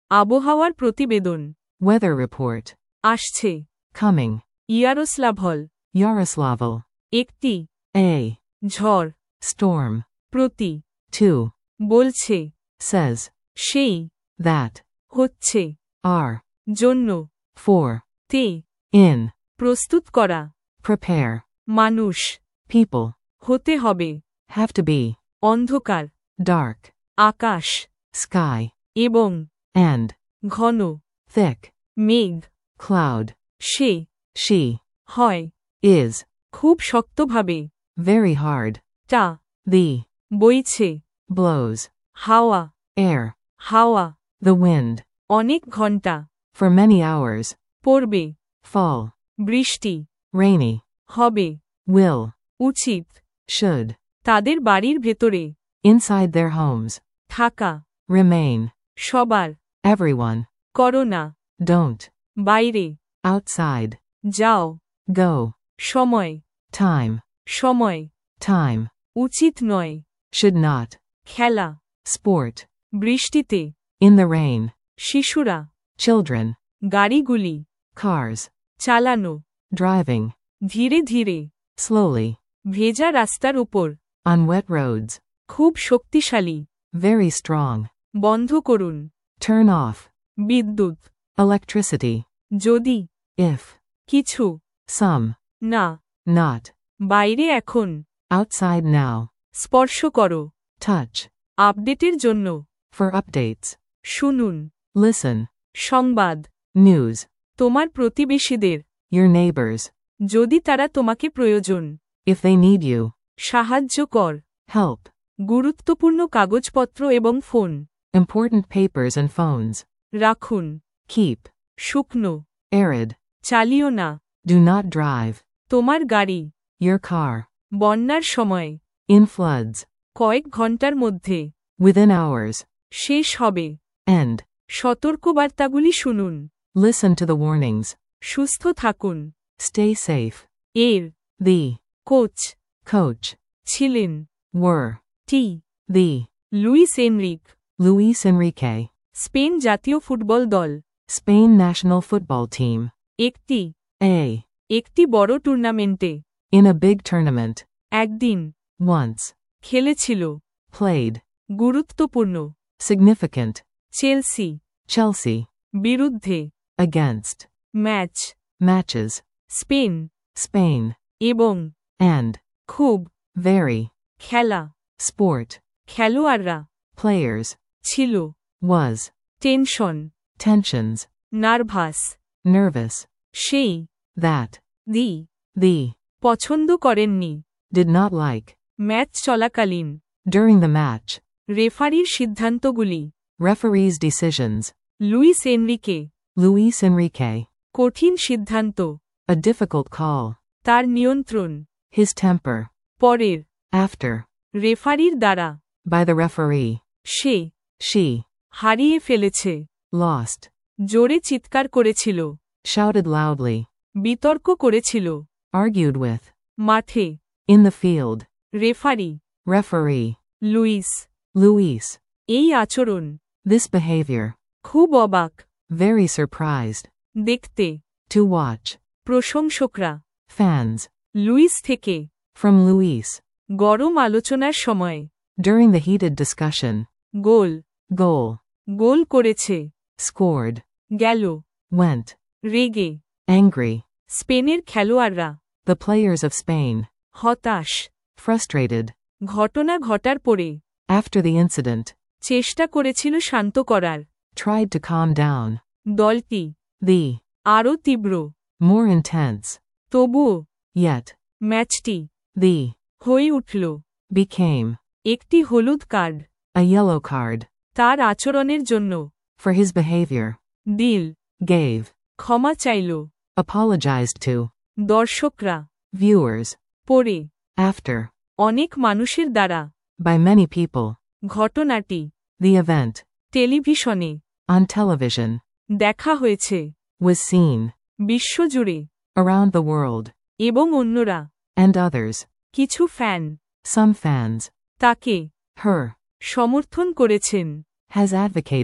আবহাওয়ার প্রতিবেদন। Weather report. আসছে। Coming. ইয়ারোস্লাভল। Yaroslavl. একটি। A. ঝড়। Storm. প্রতি। 2. বলছে। Says. সেই। That. হচ্ছে। Are. জন্য। For. তে। In. প্রস্তুত করা। Prepare. মানুষ। People. হতে হবে। Have to be. অন্ধকার। Dark. আকাশ। Sky. এবং। And. ঘন। Thick. মেঘ। Cloud. সে। She. হয়। Is. খুব শক্তভাবে। Very hard. টা। The. বইছে। Blows. হাওয়া। Air. হাওয়া। The wind. অনেক ঘণ্টা। For many hours. পড়বে। Fall. বৃষ্টি। Rainy. হবে। Will. উচিত। Should. তাদের বাড়ির ভেতরে। Inside their homes. থাকা। Remain. সবার। Everyone. করোনা। Don't. বাইরে। Outside. যাও। Go. সময়। Time. সময়। Time. উচিত নয়। Should not. খেলা। Sport. বৃষ্টিতে। In the rain. শিশুরা। Children. গাড়িগুলি। Cars. চালানো। Driving. ধীরে ধীরে। Slowly. ভেজা রাস্তার উপর। On wet roads. খুব শক্তিশালী। Very strong. বন্ধ করুন। Turn off. বিদ্যুৎ। Electricity. যদি। If. কিছু। Some. না। Not. বাইরে এখন। Outside now. স্পর্শ করো। Touch. আপডেটের জন্য। For updates. শুনুন। Listen. সংবাদ। News. তোমার প্রতিবেশীদের। Your neighbors. যদি তারা তোমাকে প্রয়োজন। If they need you. সাহায্য কর। Help. গুরুত্বপূর্ণ কাগজপত্র এবং phone. Important papers and phones. রাখুন। Keep. শুকনো। Arid. চালিও না। Do not drive. তোমার গাড়ি। Your car. বন্যার সময়। In floods. কয়েক ঘন্টার মধ্যে। Within hours. শেষ হবে। End. সতর্কবার্তাগুলি শুনুন। Listen to the warnings. সুস্থ থাকুন। Stay safe. এর। The. কোচ। Coach. ছিলেন। Were. টি। The. Luis Enrique. Luis Enrique. Spain জাতীয় ফুটবল দল। Spain national football team. একটি। A. একটি বড় টুর্নামেন্টে। In a big tournament. একদিন। Once. খেলেছিল। Played. গুরুত্বপূর্ণ। Significant. চেলসি। Chelsea. বিরুদ্ধে। Against. Match. Matches. Spain. Spain. এবং। And. খুব। Very. খেলা। Sport. খেলোয়াড়রা। Players. ছিল। Was. Tension. Tensions. Nervous. Nervous. সেই। That. দি। The. পছন্দ করেননি। Did not like. ম্যাচ চলাকালীন। During the match. রেফারির সিদ্ধান্তগুলি। Referee's decisions. Luis Enrique. Luis Enrique. কঠিন সিদ্ধান্ত। A difficult call. তার নিয়ন্ত্রণ। His temper. পরের। After. রেফারির দ্বারা। By the referee. Say. She. হারিয়ে ফেলেছে। Lost. জোরে চিৎকার করেছিল। Shouted loudly. বিতর্ক করেছিল। Argued with. মাঠে। In the field. Referee. Referee. Luis. Luis. এই আচরণ। This behavior. খুব অবাক। Very surprised. দেখতে। To watch. প্রশংসকরা। Fans. লুইস থেকে। From Luis. গরম আলোচনার সময়। During the heated discussion. Goal. Goal. গোল করেছে। Scored. গেল। Went. রেগে। Angry. স্পেনের খেলোয়াড়রা। The players of Spain. হতাশ। Frustrated. ঘটনা ঘটার পরে। After the incident. চেষ্টা করেছিল শান্ত করার। Tried to calm down. দলটি। The. আরও তীব্র। More intense. তবুও। Yet. ম্যাচটি। The. হয়ে উঠল। Became. একটি হলুদ কার্ড। A yellow card. তার আচরণের জন্য। For his behavior. দিল। Gave. ক্ষমা চাইল। Apologized to. দর্শকরা। Viewers. পরে। After. অনেক মানুষের দ্বারা। By many people. ঘটনাটি। The event. টেলিভিশনে। On television. দেখা হয়েছে। Was seen. বিশ্বজুড়ে। Around the world. এবং অন্যরা। And others. কিছু ফ্যান। Some fans. তাকে। Her. সমর্থন করেছেন। Has advocated.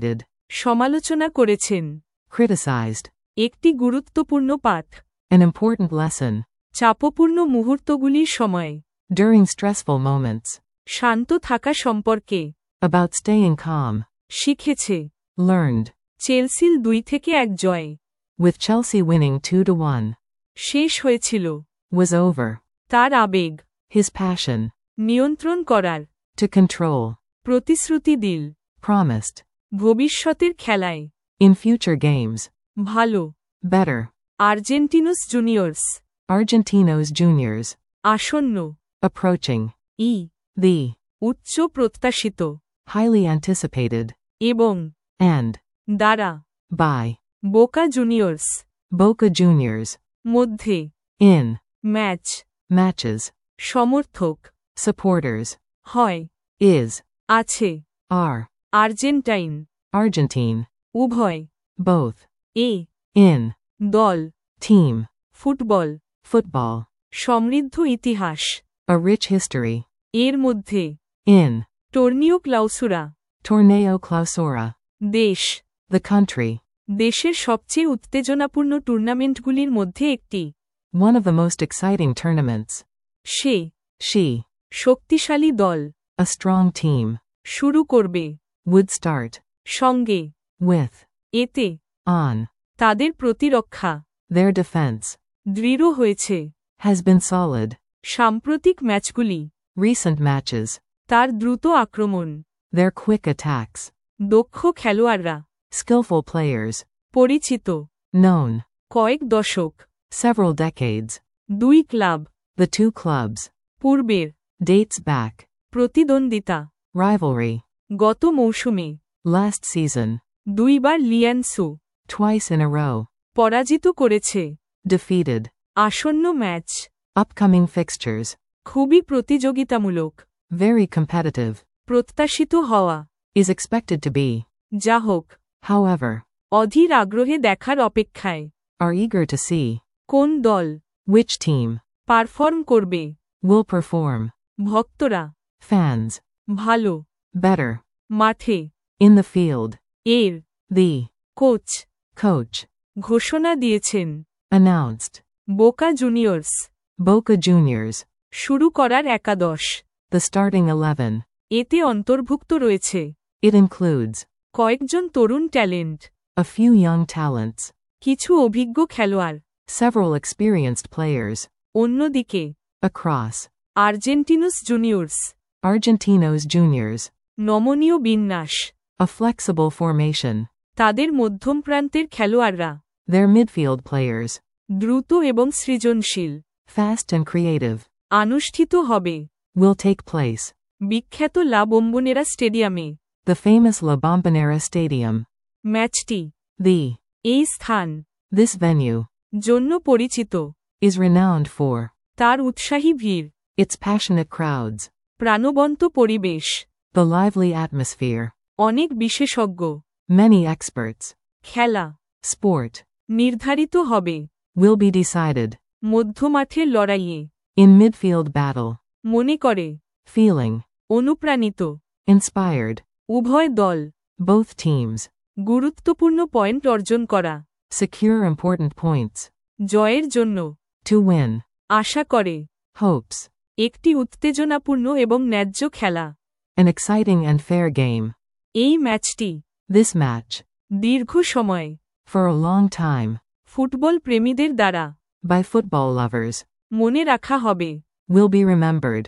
সমালোচনা করেছেন। criticized, একটি গুরুত্বপূর্ণ পাঠ। an important lesson, চাপপূর্ণ মুহূর্তগুলির সময় during stressful moments, শান্ত থাকা সম্পর্কে about staying calm, শিখেছে। learned, চেলসির 2-1 জয় with Chelsea winning 2-1, শেষ হয়েছিল। was over, তার আবেগ his passion, নিয়ন্ত্রণ করার to control, প্রতিশ্রুতি দিল। promised, ভবিষ্যতের খেলায় in future games, ভালো। better, Argentinos Juniors Argentinos Juniors, আসন্ন approaching, ই the, উচ্চ প্রত্যাশিত highly anticipated, এবং and, দ্বারা by, Boca Juniors Boca Juniors, মধ্যে in, ম্যাচ matches, সমর্থক supporters, হয় is, আছে are, আর্জেন্টাইন Argentine, উভয় both, এ in, দল team, ফুটবল football, সমৃদ্ধ ইতিহাস a rich history, এর মধ্যে in, টর্নিও ক্লাউসুরা Torneo Clausura, দেশ the country, দেশের সবচেয়ে উত্তেজনাপূর্ণ টুর্নামেন্টগুলির মধ্যে একটি one of the most exciting tournaments, say she, শক্তিশালী দল a strong team, শুরু করবে would start, সঙ্গে with, এতে on, তাদের প্রতিরক্ষা their defense, দৃঢ় হয়েছে। has been solid, সাম্প্রতিক ম্যাচগুলি recent matches, তার দ্রুত আক্রমণ their quick attacks, দক্ষ খেলোয়াড়রা skillful players, পরিচিত known, কয়েক দশক several decades, 2 club the two clubs, পূর্বের dates back, প্রতিদ্বন্দ্বিতা rivalry, গত মৌসুমে last season, 2 bar লিয়ানসু twice in a row, পরাজিত করেছে। defeated, আসন্ন ম্যাচ upcoming fixtures, খুবই প্রতিযোগিতামূলক very competitive, প্রত্যাশিত হওয়া is expected to be, যা হোক however, অধীর আগ্রহে দেখার অপেক্ষায় are eager to see, কোন দল which team, পারফর্ম করবে will perform, ভক্তরা fans, ভালো better, মাঠে in the field, এর the, কোচ coach, ঘোষণা দিয়েছেন announced, বোকা জুনিয়র্স Boca Juniors, শুরু করার একাদশ the starting 11, এতে অন্তর্ভুক্ত রয়েছে it includes, কয়েকজন তরুণ talent a few young talents, কিছু অভিজ্ঞ খেলোয়াড় several experienced players, অন্যদিকে across, Argentinos Juniors Argentinos Juniors, নমনীয় বিন্যাস a flexible formation, তাদের মধ্যম প্রান্তের খেলোয়াড়রা their midfield players, দ্রুত এবং সৃজনশীল fast and creative, অনুষ্ঠিত হবে will take place, বিখ্যাত লা বোম্বোনেরা স্টেডিয়ামে the famous La Bombonera Stadium, ম্যাচটি the, এই স্থান this venue, জন্য পরিচিত is renowned for, তার উৎসাহী ভিড় its passionate crowds, প্রাণবন্ত পরিবেশ the lively atmosphere, অনেক বিশেষজ্ঞ many experts, খেলা sport, নির্ধারিত হবে will be decided, মধ্যমাঠের লড়াইয়ে in midfield battle, মনে করে feeling, অনুপ্রাণিত inspired, উভয় দল both teams, গুরুত্বপূর্ণ পয়েন্ট অর্জন করা secure important points, জয়ের জন্য to win, আশা করে hopes, একটি উত্তেজনাপূর্ণ এবং ন্যায্য খেলা an exciting and fair game, এই ম্যাচটি this match, দীর্ঘ সময় for a long time, football প্রেমীদের দ্বারা by football lovers, মনে রাখা হবে will be remembered,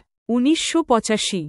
1985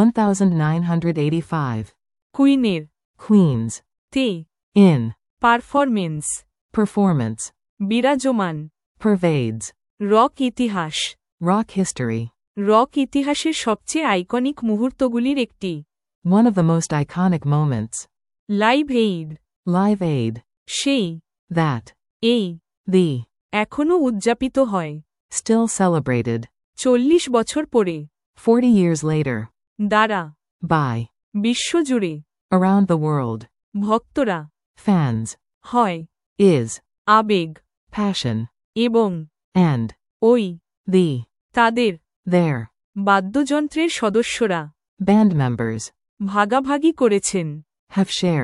1985, কুইনের Queens, তে in, পারফরমেন্স performance, বিরাজমান pervades, রক ইতিহাস rock history, রক ইতিহাসের সবচেয়ে আইকনিক মুহূর্তগুলির একটি one of the most iconic moments, Live Aid Live Aid, সেই that, এই the, এখনও উদযাপিত হয় still celebrated, 40 বছর পরে 40 years later, দ্বারা by, বিশ্বজুড়ে around the world, ভক্তরা fans, হয় is, আবেগ passion, এবং and, ওই the, তাদের their, বাদ্যযন্ত্রের সদস্যরা band members, ভাগাভাগি করেছেন have shared,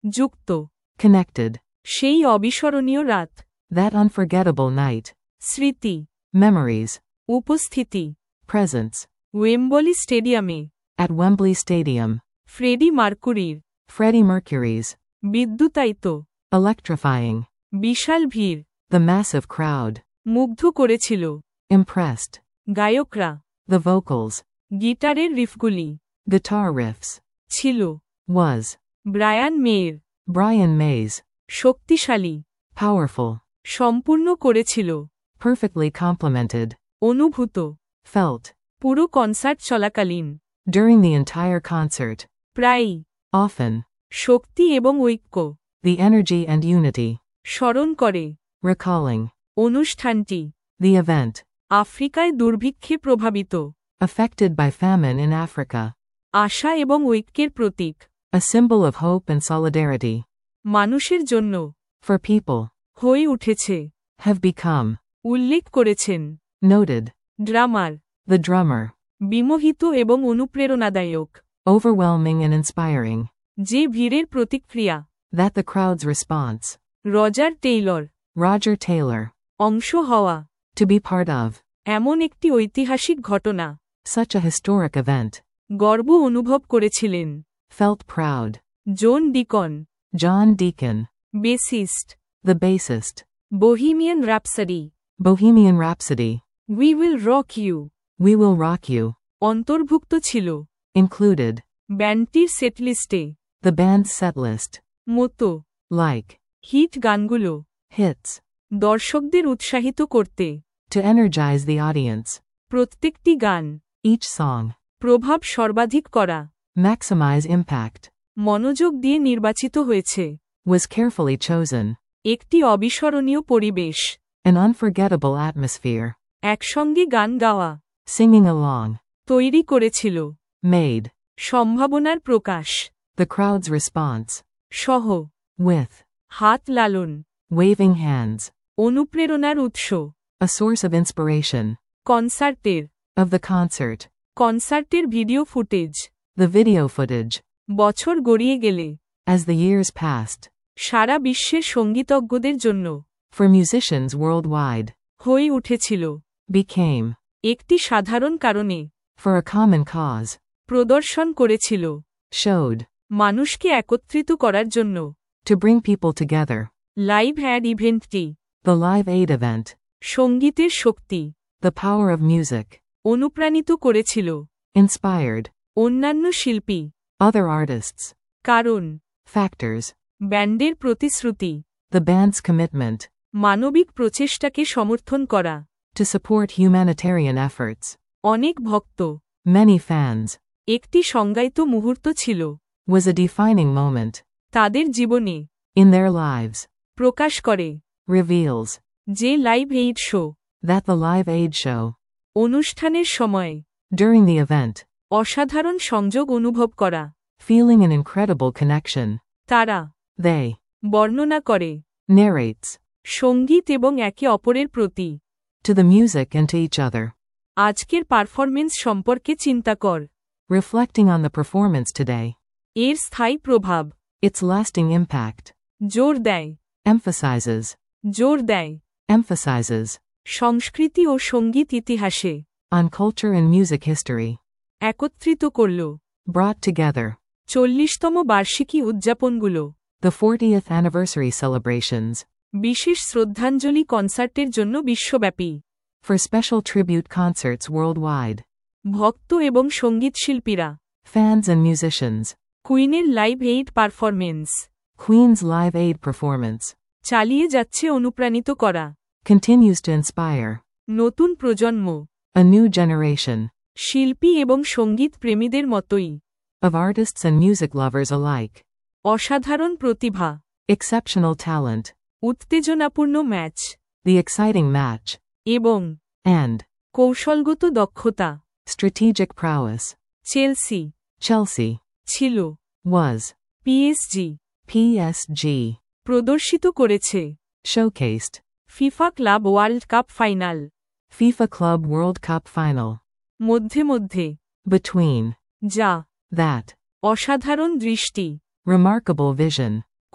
যুক্ত, connected, সেই অবিস্মরণীয় রাত, that unforgettable night, স্মৃতি, memories, উপস্থিতি, presence, ওয়েম্বলি স্টেডিয়ামে, at Wembley Stadium, ফ্রেডি মার্কুরির, Freddie Mercury's, বিদ্যুতায়িত, electrifying, বিশাল ভিড়, the massive crowd, মুগ্ধ করেছিল, impressed, গায়করা, the vocals, গিটারের রিফগুলি, guitar riffs, ছিল, was, ব্রায়ান মেয়ের, Brian May's, শক্তিশালী, powerful, সম্পূর্ণ করেছিল, perfectly complemented, অনুভূত, felt, পুরো কনসার্ট চলাকালীন, during the entire concert, প্রায়ই, often, শক্তি এবং ঐক্য, the energy and unity, স্মরণ করে, recalling, অনুষ্ঠানটি, the event, আফ্রিকায় দুর্ভিক্ষে প্রভাবিত, affected by famine in Africa, আশা এবং ঐক্যের প্রতীক, a symbol of hope and solidarity, মানুষের জন্য, for people, হয়ে উঠেছে, have become, উল্লেখ করেছেন, noted, ড্রামার, the drummer, বিমোহিত এবং অনুপ্রেরণাদায়ক, overwhelming and inspiring, যে ভিড়ের প্রতিক্রিয়া, that the crowd's response, Roger Taylor, Roger Taylor, অংশ হওয়া, to be part of, এমন একটি ঐতিহাসিক ঘটনা, such a historic event, গর্ব অনুভব করেছিলেন, felt proud, John Deacon, John Deacon, bassist, the bassist, Bohemian Rhapsody, Bohemian Rhapsody, we will rock you, We Will Rock You, অন্তর্ভুক্ত ছিল, included, ব্যান্ডটির সেটলিস্টে, the band's setlist, মতো, like, হিট গানগুলো, hits, দর্শকদের উৎসাহিত করতে, to energize the audience, প্রত্যেকটি গান, each song, প্রভাব সর্বাধিক করা, maximize impact, মনোযোগ দিয়ে নির্বাচিত হয়েছে, was carefully chosen, একটি অবিস্মরণীয় পরিবেশ, an unforgettable atmosphere, একসঙ্গে গান গাওয়া, singing along, তৈরি করেছিল, made, সম্ভাবনার প্রকাশ, the crowd's response, সহ, with, হাত লালন, waving hands, অনুপ্রেরণার উৎস, a source of inspiration, কনসার্টের, of the concert, কনসার্টের video footage, the video footage, বছর গড়িয়ে গেলে, as the years passed, সারা বিশ্বের সঙ্গীতজ্ঞদের জন্য, for musicians worldwide, হয়ে উঠেছিল, became, একটি সাধারণ কারণে, for a common cause, প্রদর্শন করেছিল, showed, মানুষকে একত্রিত করার জন্য, to bring people together, Live Aid ইভেন্টটি, the Live Aid event, সঙ্গীতের শক্তি, the power of music, অনুপ্রাণিত করেছিল, inspired, অন্যান্য শিল্পী, other artists, কারণ, factors, ব্যান্ডের প্রতিশ্রুতি, the band's commitment, মানবিক প্রচেষ্টাকে সমর্থন করা, to support humanitarian efforts, অনেক ভক্ত, many fans, একটি সংজ্ঞায়িত মুহূর্ত ছিল, was a defining moment, তাদের জীবনে, in their lives, প্রকাশ করে, reveals, যে Live Aid show, that the Live Aid show, অনুষ্ঠানের সময়, during the event, অসাধারণ সংযোগ অনুভব করা, feeling an incredible connection, তারা, they, বর্ণনা করে, narrates, সঙ্গীত এবং একে অপরের প্রতি, to the music and to each other, আজকের পারফরমেন্স সম্পর্কে চিন্তা কর, reflecting on the performance today, এর স্থায়ী প্রভাব, its lasting impact, জোর দেয়, emphasizes, জোর দেয়, emphasizes, সংস্কৃতি ও সঙ্গীত ইতিহাসে, on culture and music history, একত্রিত করল, brought together, 40তম বার্ষিকী উদযাপনগুলো, the 40th anniversary celebrations, বিশেষ শ্রদ্ধাঞ্জলি কনসার্টের জন্য বিশ্বব্যাপী, for special tribute concerts worldwide, ভক্ত এবং সঙ্গীতশিল্পীরা, fans and musicians, কুইনের Live Aid performance, Queen's Live Aid performance, চালিয়ে যাচ্ছে অনুপ্রাণিত করা, continues to inspire, নতুন প্রজন্ম, a new generation, শিল্পী এবং সঙ্গীত প্রেমীদের মতোই, of artists and music lovers alike, অসাধারণ প্রতিভা, exceptional talent, উত্তেজনাপূর্ণ ম্যাচ, the exciting match, এবং and কৌশলগত দক্ষতা, strategic prowess, চেলসি, Chelsea, ছিল, was, পিএসজি, PSG, প্রদর্শিত করেছে, showcased, FIFA Club World Cup final, FIFA Club World Cup Final, মধ্যে মধ্যে, between, যা, that, অসাধারণ দৃষ্টি, remarkable vision,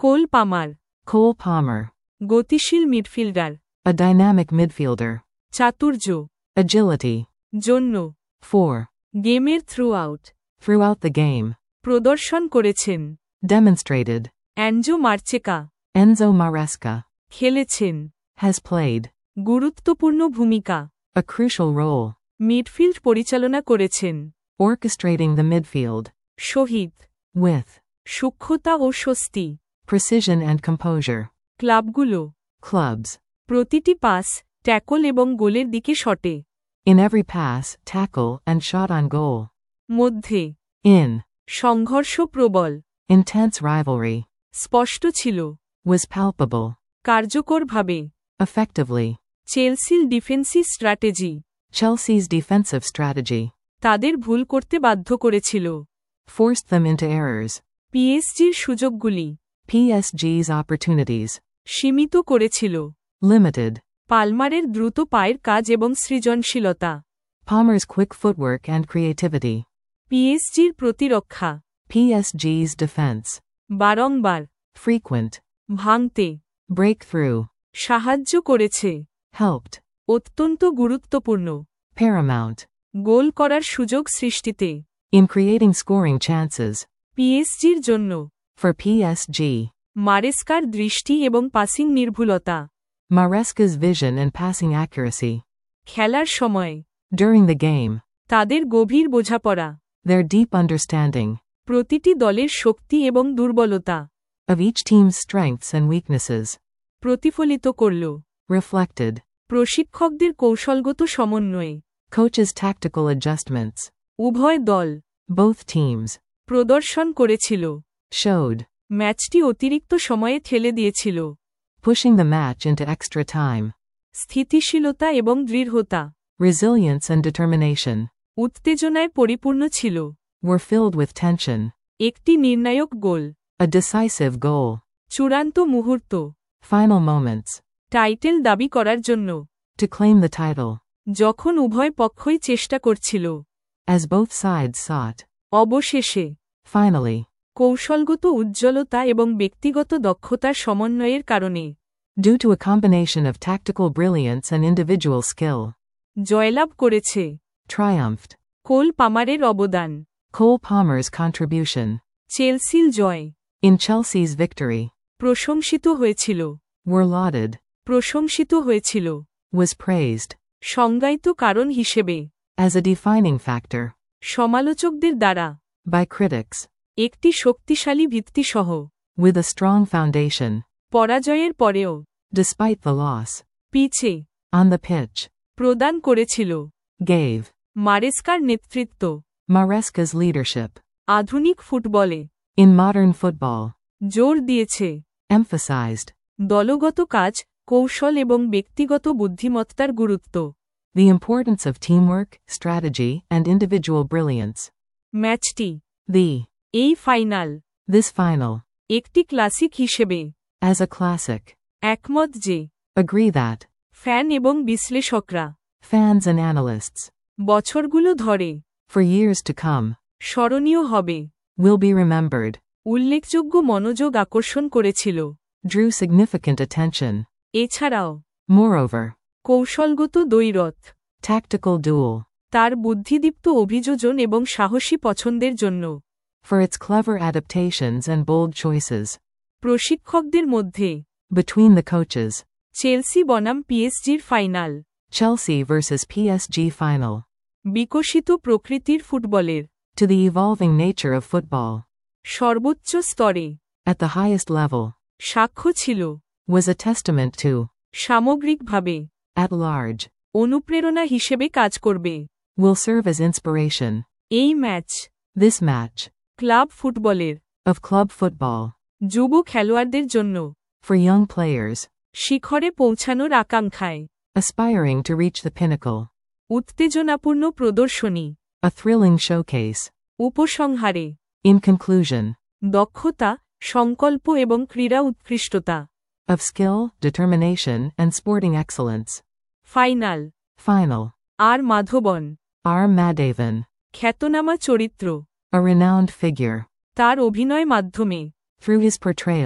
Cole Palmer, Cole Palmer. গতিশীল মিডফিল্ডার, A dynamic midfielder. চাতুর্য, Agility. জন্য, 4. গেমের throughout, Throughout the game. প্রদর্শন করেছেন, Demonstrated. Enzo Maresca, Enzo Maresca. খেলেছেন, Has played. গুরুত্বপূর্ণ ভূমিকা, A crucial role. মিডফিল্ড পরিচালনা করেছেন, Orchestrating the midfield. Shahid, With. সূক্ষ্মতা ও স্বস্তি, Precision and composure. ক্লাবগুলো, Clubs. প্রতিটি পাস, ট্যাকল এবং গোলের দিকে শটে, In every pass, tackle, and shot on goal. মধ্যে, In. সংঘর্ষ প্রবল, Intense rivalry. স্পষ্ট ছিল, Was palpable. কার্যকরভাবে, Effectively. চেলসির defensive strategy, Chelsea's defensive strategy. তাদের ভুল করতে বাধ্য করেছিল, Forced them into errors. পিএসজির সুযোগগুলি, PSG's opportunities. সীমিত করেছিল, Limited. পালমারের দ্রুত পায়ের কাজ এবং সৃজনশীলতা, Palmer's quick footwork and creativity. পিএসজির প্রতিরক্ষা, PSG's defense. বারংবার, Frequent. ভাঙতে, Breakthrough. সাহায্য করেছে, Helped. অত্যন্ত গুরুত্বপূর্ণ, Paramount. গোল করার সুযোগ সৃষ্টিতে, In creating scoring chances. পিএসজির জন্য, For PSG. মারেস্কার দৃষ্টি এবং পাসিং নির্ভুলতা, Maresca's vision and passing accuracy. খেলার সময়, During the game. তাদের গভীর বোঝাপড়া, Their deep understanding. প্রতিটি দলের শক্তি এবং দুর্বলতা, Of each team's strengths and weaknesses. প্রতিফলিত করল, Reflected. প্রশিক্ষকদের কৌশলগত সমন্বয়ে, Coach's tactical adjustments. উভয় দল, Both teams. প্রদর্শন করেছিল, Showed. ম্যাচটি অতিরিক্ত সময়ে ঠেলে দিয়েছিল, Pushing the match into extra time. স্থিতিশীলতা এবং দৃঢ়তা, Resilience and determination. উত্তেজনায় পরিপূর্ণ ছিল, Were filled with tension. একটি নির্ণায়ক গোল, A decisive goal. চূড়ান্ত মুহূর্ত, Final moments. টাইটেল দাবি করার জন্য, To claim the title. যখন উভয় পক্ষই চেষ্টা করছিল, As both sides sought. অবশেষে, Finally. কৌশলগত উজ্জ্বলতা এবং ব্যক্তিগত দক্ষতার সমন্বয়ের কারণে, Due to a combination of tactical brilliance and individual skill. জয়লাভ করেছে, Triumphed. কোল পামারের অবদান, Cole Palmer's contribution. চেলসির জয়, In Chelsea's victory. প্রশংসিত হয়েছিল, Were lauded. প্রশংসিত হয়েছিল, Was praised. সংজ্ঞায়িত কারণ হিসেবে, As a defining factor. সমালোচকদের দ্বারা, By critics. একটি শক্তিশালী ভিত্তিসহ, With a strong foundation. পরাজয়ের পরেও, Despite the loss. পিচে, On the pitch. প্রদান করেছিল, Gave. মারেস্কার নেতৃত্ব, Maresca's leadership. আধুনিক ফুটবলে, In modern football. জোর দিয়েছে, Emphasized. দলগত কাজ, কৌশল এবং ব্যক্তিগত বুদ্ধিমত্তার গুরুত্ব, The importance of teamwork, strategy, and individual brilliance. ম্যাচটি, The. এই ফাইনাল, This final. একটি ক্লাসিক হিসেবে, As a classic. একমত যে, Agree that. ফ্যান এবং বিশ্লেষকরা, Fans and analysts. বছরগুলো ধরে, For years to come. স্মরণীয় হবে, Will be remembered. উল্লেখযোগ্য মনোযোগ আকর্ষণ করেছিল, Drew significant attention. এছাড়াও, Moreover. কৌশলগত দ্বৈরথ, Tactical duel. তার বুদ্ধিদীপ্ত অভিযোজন এবং সাহসী পছন্দের জন্য, For its clever adaptations and bold choices. প্রশিক্ষকদের মধ্যে, Between the coaches. চেলসি বনাম পিএসজির final, Chelsea vs PSG final. বিকশিত প্রকৃতির ফুটবলের, To the evolving nature of football. সর্বোচ্চ স্তরে, At the highest level. সাক্ষ্য ছিল, Was a testament to. সামগ্রিকভাবে, At large. অনুপ্রেরণা হিসেবে কাজ করবে, Will serve as inspiration. এই ম্যাচ, This match. ক্লাব ফুটবলের, Of club football. যুব খেলোয়াড়দের জন্য, For young players. শিখরে পৌঁছানোর আকাঙ্ক্ষায়, Aspiring to reach the pinnacle. উত্তেজনাপূর্ণ প্রদর্শনী, A thrilling showcase. উপসংহারে, In conclusion. দক্ষতা, সংকল্প এবং ক্রীড়া উৎকৃষ্টতা, Of skill, determination, and sporting excellence. Final, Final. R Madhavan, R. Madhavan. খ্যাতনামা চরিত্র, A renowned figure. তার অভিনয় মাধ্যমে, Through his portrayal.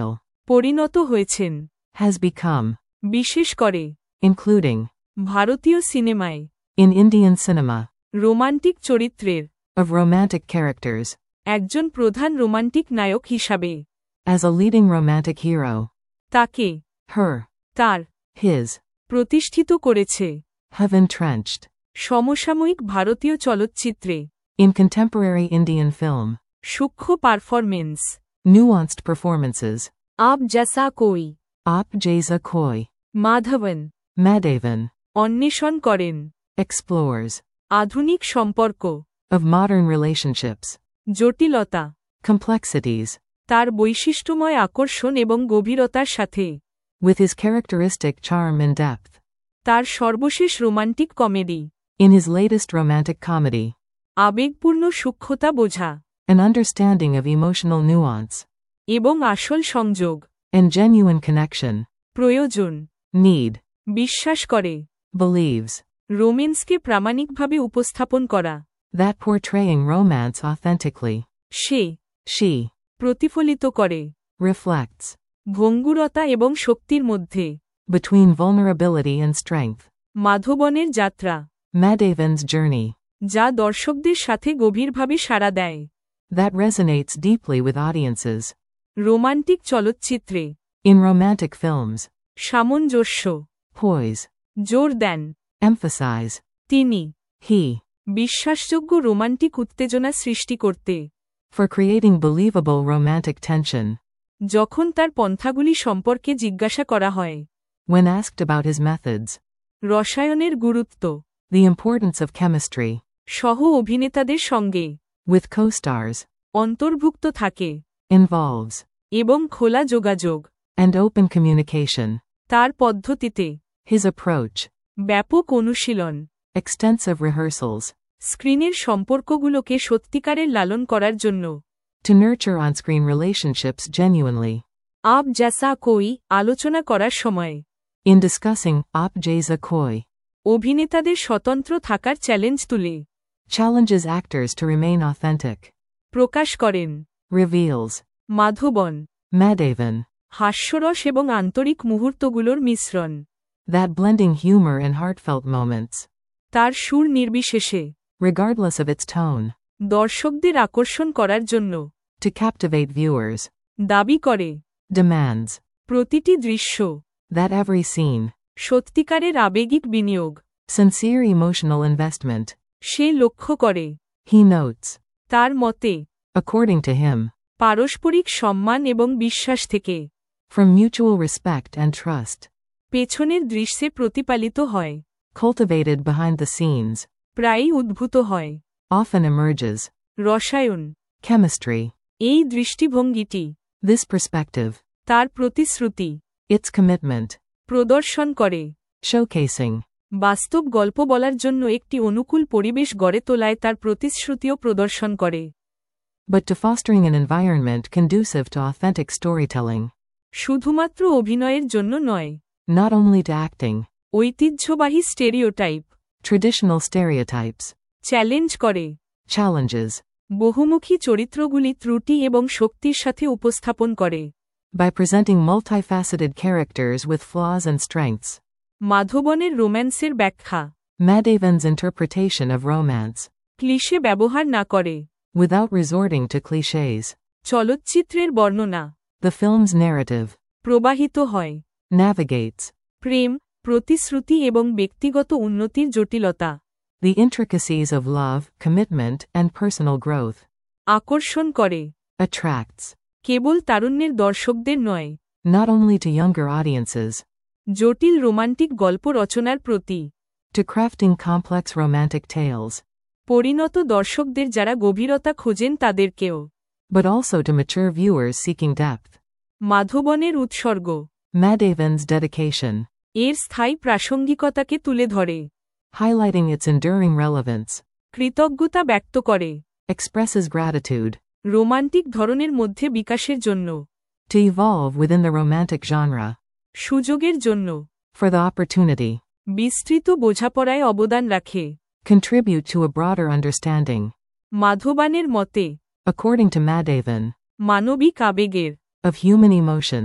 পরিণত হয়েছেন, has become, বিশেষ করে including, ভারতীয় সিনেমায় in Indian cinema, রোমান্টিক চরিত্রের of romantic characters, একজন প্রধান রোমান্টিক নায়ক হিসাবে as a leading romantic hero, তাকে her, তার his, প্রতিষ্ঠিত করেছে। have entrenched, সমসাময়িক ভারতীয় চলচ্চিত্রে in contemporary Indian film, সূক্ষ্ম performance, nuanced performances, Aap Jaisa Koi, Aap Jaisa Koi, Madhavan Madhavan, অন্বেষণ করেন explores, আধুনিক সম্পর্ক, of modern relationships, জটিলতা, complexities, তার বৈশিষ্ট্যময় আকর্ষণ এবং গভীরতার সাথে with his characteristic charm and depth, তার সর্বশেষ romantic comedy, in his latest romantic comedy, আবেগপূর্ণ সূক্ষ্মতা বোঝা an understanding of emotional nuance, এবং আসল সংযোগ and genuine connection, প্রয়োজন need, বিশ্বাস করে believes, রোম্যান্সকে প্রামাণিকভাবে উপস্থাপন করা, that portraying romance authentically, say she, প্রতিফলিত করে reflects, ভঙ্গুরতা এবং শক্তির মধ্যে between vulnerability and strength, মাধবনের যাত্রা, Madhavan's journey, যা দর্শকদের সাথে গভীরভাবে সাড়া দেয়। that resonates deeply with audiences, romantic চলচ্চিত্রে in romantic films, সামঞ্জস্য poise, জোর দেন emphasize, তিনি he, বিশ্বাসযোগ্য রোমান্টিক উত্তেজনা সৃষ্টি করতে, for creating believable romantic tension, যখন তার পন্থাগুলি সম্পর্কে জিজ্ঞাসা করা হয়, when asked about his methods, রসায়নের গুরুত্ব, the importance of chemistry, সহ অভিনেতাদের সঙ্গে with co-stars, অন্তর্ভুক্ত থাকে involves, এবং খোলা যোগাযোগ, and open communication, তার পদ্ধতিতে his approach, ব্যাপক অনুশীলন, extensive rehearsals, স্ক্রিনের সম্পর্কগুলোকে সত্যিকারের লালন করার জন্য, to nurture on-screen relationships genuinely, Aap Jaisa Koi আলোচনা করার সময় in discussing Aap Jaisa Koi, অভিনেতাদের স্বতন্ত্র থাকার চ্যালেঞ্জ তুলে challenges actors to remain authentic, প্রকাশ করেন reveals, মাধবন Madhavan, হাস্যরস এবং আন্তরিক মুহূর্তগুলোর মিশ্রণ, that blending humor and heartfelt moments, তার সুর নির্বিশেষে regardless of its tone, দর্শকদের আকর্ষণ করার জন্য to captivate viewers, দাবি করে demands, প্রতিটি দৃশ্য that every scene, সত্যিকারের আবেগিক বিনিয়োগ, sincere emotional investment, সে লক্ষ্য করে he notes, তার মতে according to him, পারস্পরিক সম্মান এবং বিশ্বাস থেকে from mutual respect and trust, পেছনের দৃশ্যে প্রতিপালিত হয়, cultivated behind the scenes, প্রায়ই উদ্ভূত হয় often emerges, রসায়ন, chemistry, এই দৃষ্টিভঙ্গিটি this perspective, তার প্রতিশ্রুতি its commitment, প্রদর্শন করে showcasing, বাস্তব গল্প বলার জন্য একটি অনুকূল পরিবেশ গড়ে তোলায় তার প্রতিশ্রুতিও প্রদর্শন করে, but to fostering an environment conducive to authentic storytelling, শুধুমাত্র অভিনয়ের জন্য নয়, not only to acting, ঐতিহ্যবাহী স্টেরিওটাইপ traditional stereotypes, চ্যালেঞ্জ করে challenges, বহুমুখী চরিত্রগুলি ত্রুটি এবং শক্তির সাথে উপস্থাপন করে, by presenting multifaceted characters with flaws and strengths, মাধবনের রোম্যান্সের ব্যাখ্যা Madhavan's interpretation of romance, cliche ব্যবহার না করে, without resorting to clichés, চলচ্চিত্রের বর্ণনা the film's narrative, প্রবাহিত হয় navigates, প্রেম, প্রতিশ্রুতি এবং ব্যক্তিগত উন্নতির জটিলতা, the intricacies of love, commitment, and personal growth, আকর্ষণ করে attracts, কেবল তারুণ্যের দর্শকদের নয়, not only to younger audiences, জটিল রোমান্টিক গল্প রচনার প্রতি, to crafting complex romantic tales, পরিণত দর্শকদের যারা গভীরতা খোঁজেন তাদেরকেও, but also to mature viewers seeking depth. মাধবনের উৎসর্গ Madhavan's dedication, এর স্থায়ী প্রাসঙ্গিকতাকে তুলে ধরে, highlighting its enduring relevance, কৃতজ্ঞতা ব্যক্ত করে expresses gratitude, রোমান্টিক ধরনের মধ্যে বিকাশের জন্য, to evolve within the romantic genre, সুযোগের জন্য, for the opportunity, বিস্তৃত বোঝাপড়ায় অবদান রাখে, contribute to a broader understanding. মাধবানের মতে According to Madhavan, মানবিক আবেগের of human emotions,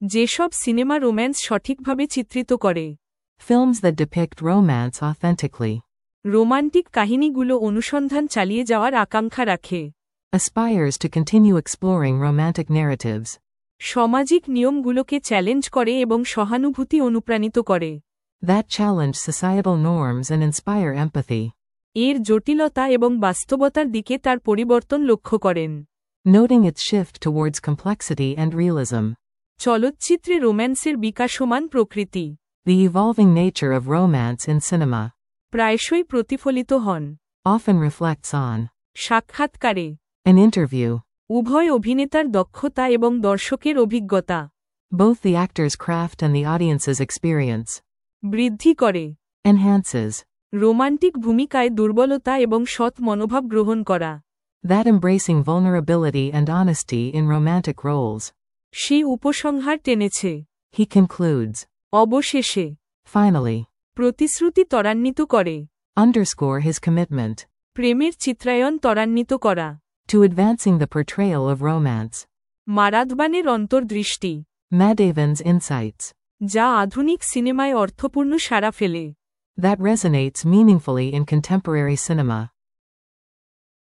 যেসব সিনেমা রোম্যান্স সঠিকভাবে চিত্রিত করে। Films that depict romance authentically. Romantic কাহিনীগুলো অনুসন্ধান চালিয়ে যাওয়ার আকাঙ্ক্ষা রাখে। Aspires to continue exploring romantic narratives. সামাজিক নিয়মগুলোকে চ্যালেঞ্জ করে এবং সহানুভূতি অনুপ্রাণিত করে। That challenge societal norms and inspire empathy. এর জটিলতা এবং বাস্তবতার দিকে তার পরিবর্তন লক্ষ্য করেন। Noting its shift towards complexity and realism. চলচ্চিত্রে রোম্যান্সের বিকাশমান প্রকৃতি। The evolving nature of romance in cinema. প্রায়শই প্রতিফলিত হন। Often reflects on. সাক্ষাৎকারে। An interview. উভয় অভিনেতার দক্ষতা এবং দর্শকের অভিজ্ঞতা। Both the actor's craft and the audience's experience. বৃদ্ধি করে। Enhances. রোমান্টিক ভূমিকায় দুর্বলতা এবং সৎ মনোভাব গ্রহণ করা। That embracing vulnerability and honesty in romantic roles. সে উপসংহার টেনেছে। He concludes. অবশেষে। Finally. প্রতিশ্রুতি ত্বরান্বিত করে। Underscore his commitment. প্রেমের চিত্রায়ন ত্বরান্বিত করা। To advancing the portrayal of romance. মারাদবানের অন্তর্দৃষ্টি। Madavan's insights. যা আধুনিক সিনেমায় অর্থপূর্ণ সাড়া ফেলে। That resonates meaningfully in contemporary cinema.